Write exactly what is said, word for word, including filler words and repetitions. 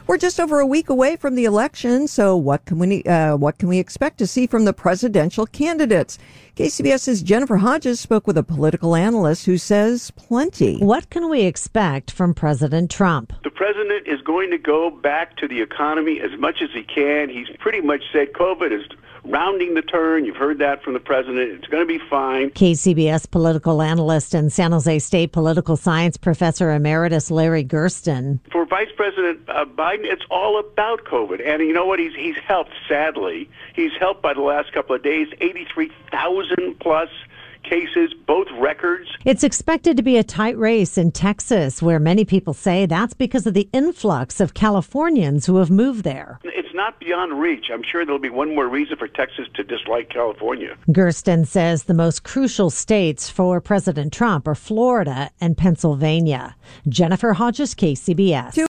We're just over a week away from the election, so what can we uh, what can we expect to see from the presidential candidates? KCBS's Jennifer Hodges spoke with a political analyst who says plenty. What can we expect from President Trump? The president is going to go back to the economy as much as he can. He's pretty much said COVID is rounding the turn. You've heard that from the president. It's going to be fine. K C B S political analyst and San Jose State political science professor emeritus Larry Gersten. For Vice President uh, Biden, it's all about COVID. And you know what? He's he's helped, sadly. He's helped by the last couple of days, eighty-three thousand plus cases, both records. It's expected to be a tight race in Texas, where many people say that's because of the influx of Californians who have moved there. It's not beyond reach. I'm sure there'll be one more reason for Texas to dislike California. Gersten says the most crucial states for President Trump are Florida and Pennsylvania. Jennifer Hodges, K C B S.